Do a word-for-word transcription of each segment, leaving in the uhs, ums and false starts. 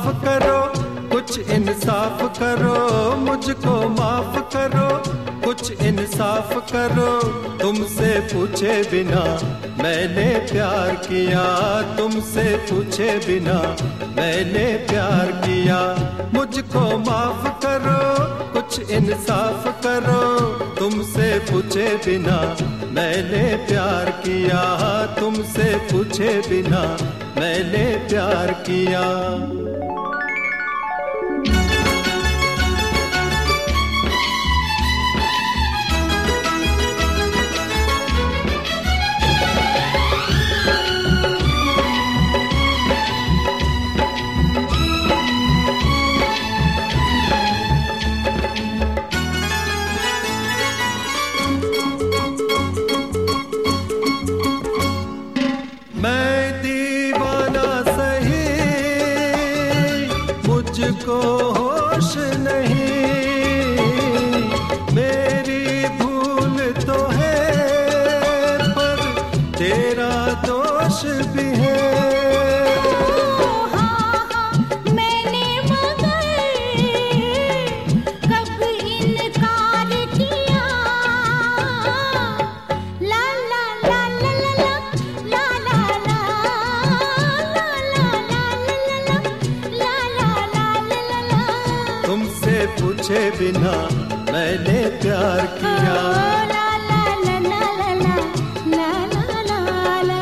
करो, कुछ इंसाफ करो, मुझको माफ करो, कुछ इंसाफ करो। तुमसे पूछे बिना मैंने प्यार किया, तुमसे पूछे बिना मैंने प्यार किया। मुझको माफ करो, कुछ इंसाफ करो, तुमसे पूछे बिना मैंने प्यार किया, तुमसे पूछे बिना मैंने प्यार किया। मुझको होश नहीं, मेरी भूल तो है पर तेरा दोष भी है। हाँ हाँ मैंने मगर कब इनकार किया। ला ला ला ला ला ला ला ला तुमसे पूछे बिना मैंने प्यार किया। ला ला ला ला ला ला ला ला ला।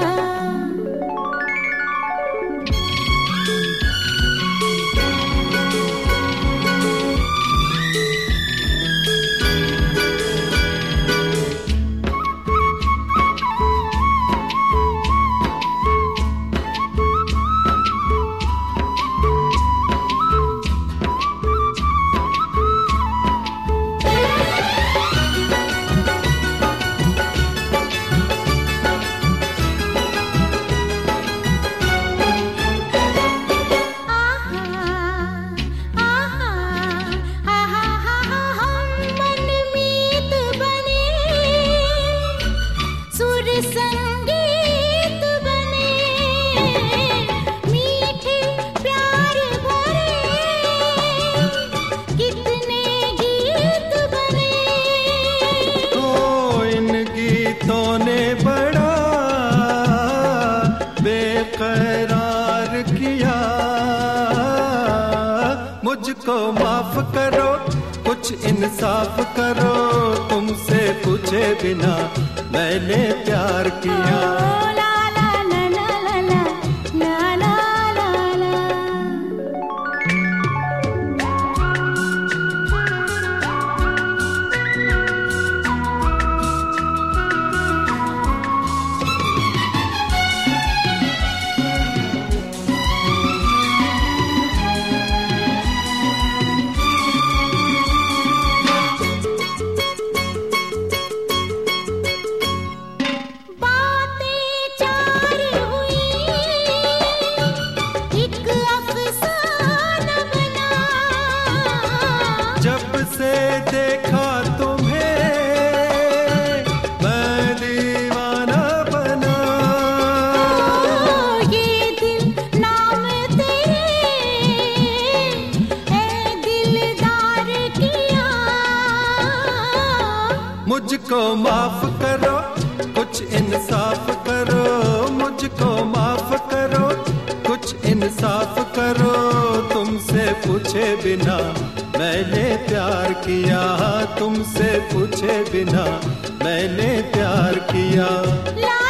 संगीत बने मीठे प्यार भरे कितने गीत बने। तो इन गीतों ने बड़ा बेकरार किया। मुझको माफ करो, कुछ इंसाफ करो, तुमसे पूछे बिना मैंने प्यार किया। ला ला ला ला ला ला ला ला ला। जब से देखा तुम्हें मैं दीवाना बना। ये दिल नाम तेरे ऐ दिलदार किया। मुझको माफ करो, कुछ इंसाफ करो, मुझको माफ करो, कुछ इंसाफ करो। तुमसे पूछे बिना मैंने प्यार किया, तुमसे पूछे बिना मैंने प्यार किया। ला